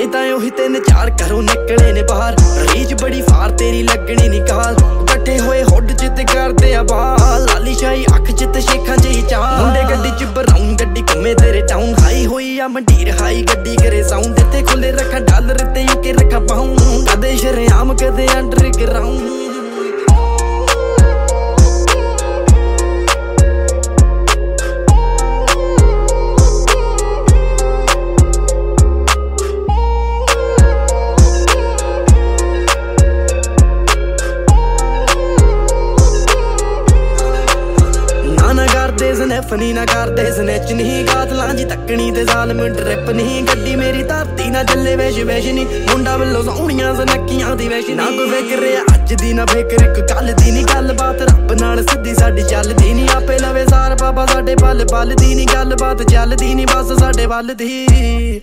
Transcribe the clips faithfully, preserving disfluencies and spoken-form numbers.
हले तां ओही तीन चार घरों निकले ने बाहर। रीच बड़ी फार तेरी लगनी नी काल, कट्ठे होए हुड च ते करदे आ बाल। लाली शाही अख च ते शेखां च ही चाल। मुंडे गड्डी च ब्राउन गड्डी घूमे तेरे टाउन। हाई होई आ मंडीर हाई गड्डी करे साउंड। इत्थे खुले रखा डॉलर ते यूके रखा पाउंड। कदे शरेआम कदे अंडरग्राउंड। स्नैफनी ना करदे स्नैच नहीं, कातलां जी तकनी ते जालम ड्रिप नहीं। गड्डी मेरी धरती ना चले वैश वैश नी, मुंडा वल्लों सोहणियां सनक्कियां दी वैश। ना कोई फिकर अज दी ना फिकर इक कल दी नी। गल बात रब नाल सिद्धी साडी चलदी नी। आपे लवे सार बाबा साडे पल पल दी नी। गल बात चलदी नी बस साडे वल दी।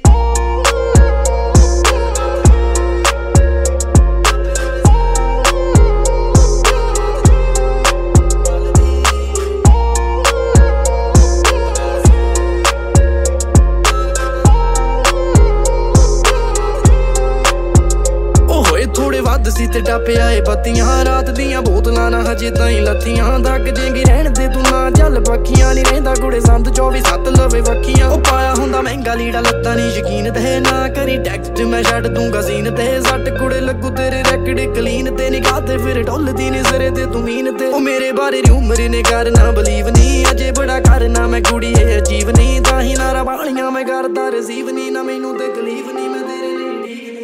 थोड़े वध सी ते टप्पे आए बत्तियां। रात दियां बोतलां ना हजे ताईं लत्तियां। दग जेंगी रहण दे तू ना जल पक्खियां। नी रहिंदा कुड़े संद चौबी सत्त लवे वक्खियां। ओ पाया हुंदा महंगा लीड़ा लत्तां नी यकीन ते। ना करी टैक्सट मैं छड्ड दूंगा सीन ते। सट कुड़े लगू तेरे रैकड़ क्लीन ते। निगाह ते फिर ढोलदी नी सिरे ते तू मीन ते। ओ मेरे बारे रूमर ने करना बलीव नी। अजे बड़ा करना मैं कुड़ी ए अजीब नी। तां ही नारा बालियां मैं करदा रिसीव नी। ना मैनू तकलीफ नी मैं तेरे लिए